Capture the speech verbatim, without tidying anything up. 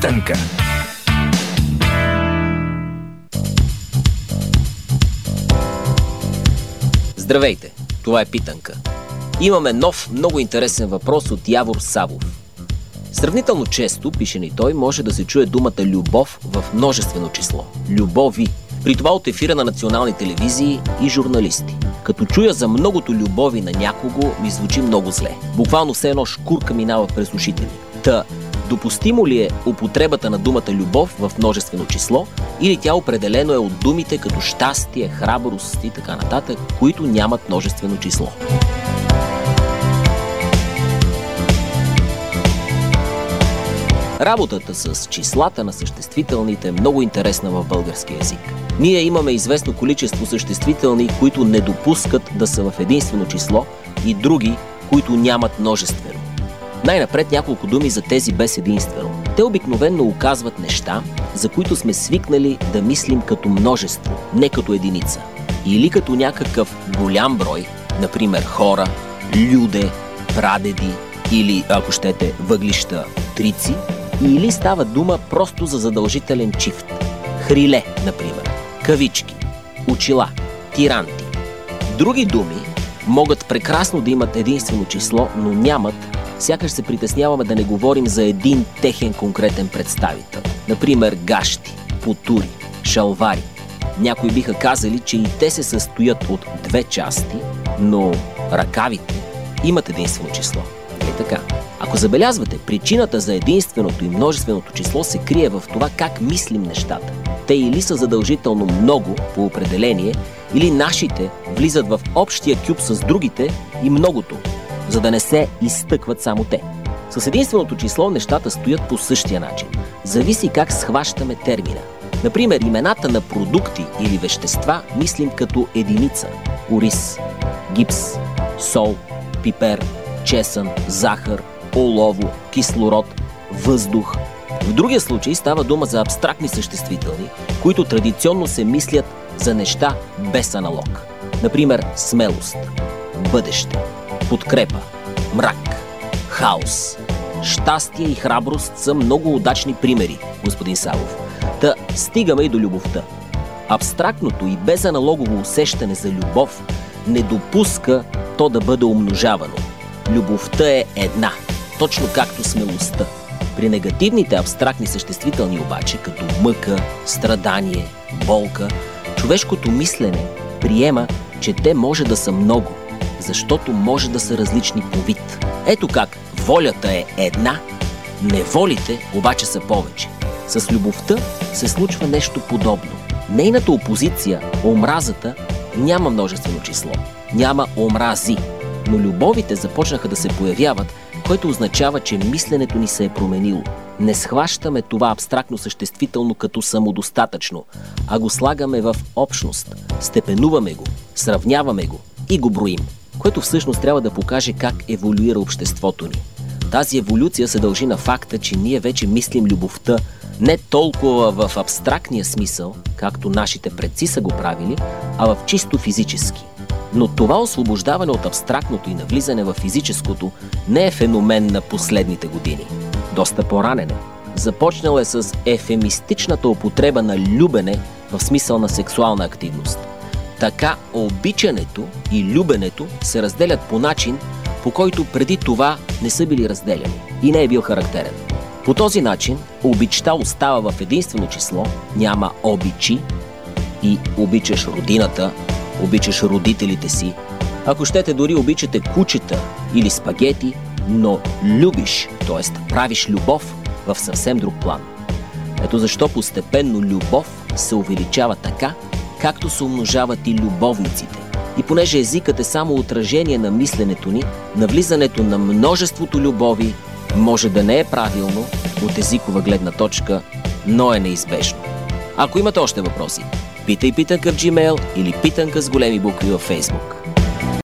Питанка. Здравейте, това е Питанка. Имаме нов, много интересен въпрос от Явор Савов. Сравнително често, пише ни той, може да се чуе думата любов в множествено число. Любови. При това от ефира на национални телевизии и журналисти. Като чуя за многото любови на някого, ми звучи много зле. Буквално все едно шкурка минава през ушите ми. Та, допустимо ли е употребата на думата любов в множествено число, или тя определено е от думите като щастие, храброст и така нататък, които нямат множествено число? Работата с числата на съществителните е много интересна в българския език. Ние имаме известно количество съществителни, които не допускат да са в единствено число, и други, които нямат множествено. Най-напред няколко думи за тези без единствено. Те обикновенно указват неща, за които сме свикнали да мислим като множество, не като единица. Или като някакъв голям брой, например хора, люде, прадеди или, ако щете, въглища, трици, или става дума просто за задължителен чифт. Хриле, например, кавички, очила, тиранти. Други думи могат прекрасно да имат единствено число, но нямат, сякаш се притесняваме да не говорим за един техен конкретен представител. Например, гащи, потури, шалвари. Някои биха казали, че и те се състоят от две части, но ръкавите имат единствено число. Нали така? Ако забелязвате, причината за единственото и множественото число се крие в това как мислим нещата. Те или са задължително много по определение, или нашите влизат в общия кюб с другите и многото, за да не се изтъкват само те. С единственото число нещата стоят по същия начин. Зависи как схващаме термина. Например, имената на продукти или вещества мислим като единица. Ориз, гипс, сол, пипер, чесън, захар, олово, кислород, въздух. В другия случай става дума за абстрактни съществителни, които традиционно се мислят за неща без аналог. Например, смелост, бъдеще, подкрепа, мрак, хаос. Щастие и храброст са много удачни примери, господин Савов. Та стигаме и до любовта. Абстрактното и безаналогово усещане за любов не допуска то да бъде умножавано. Любовта е една, точно както смелостта. При негативните абстрактни съществителни обаче, като мъка, страдание, болка, човешкото мислене приема, че те може да са много, защото може да са различни по вид. Ето как волята е една, неволите обаче са повече. С любовта се случва нещо подобно. Нейната опозиция, омразата, няма множествено число, няма омрази, но любовите започнаха да се появяват, което означава, че мисленето ни се е променило. Не схващаме това абстрактно съществително като самодостатъчно, а го слагаме в общност, степенуваме го, сравняваме го и го броим, което всъщност трябва да покаже как еволюира обществото ни. Тази еволюция се дължи на факта, че ние вече мислим любовта не толкова в абстрактния смисъл, както нашите предци са го правили, а в чисто физически. Но това освобождаване от абстрактното и навлизане в физическото не е феномен на последните години. Доста по-ранен е. Започнал е с ефемистичната употреба на любене в смисъл на сексуална активност. Така обичането и любенето се разделят по начин, по който преди това не са били разделяни и не е бил характерен. По този начин обичта остава в единствено число, няма обичи и обичаш родината, обичаш родителите си. Ако щете, дори обичате кучета или спагети, но любиш, т.е. правиш любов в съвсем друг план. Ето защо постепенно любов се увеличава така, както се умножават и любовниците. И понеже езикът е само отражение на мисленето ни, навлизането на множеството любови може да не е правилно от езикова гледна точка, но е неизбежно. Ако имате още въпроси, питай Питанка в Gmail или Питанка с големи букви във Facebook.